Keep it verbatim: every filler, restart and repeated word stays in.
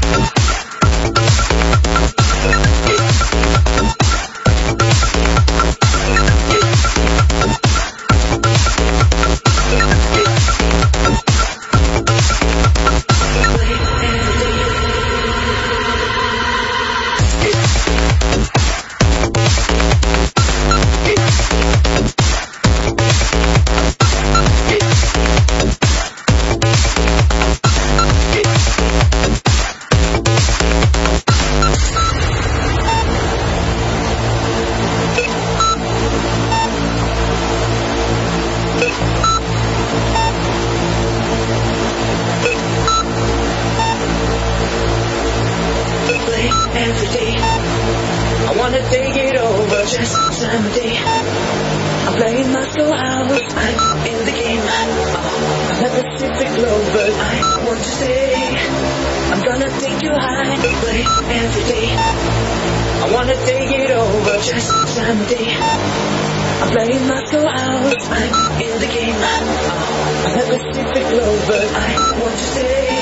Every day, I wanna take it over, just some day. I'm playing Moscow hours, I'm in the game. Oh, I'm at Pacific Clover, I want to stay. I'm gonna take you high, play every day. I wanna take it over, just some day. I'm playing Moscow hours, I'm in the game. Oh, I'm at Pacific Clover, I want to stay.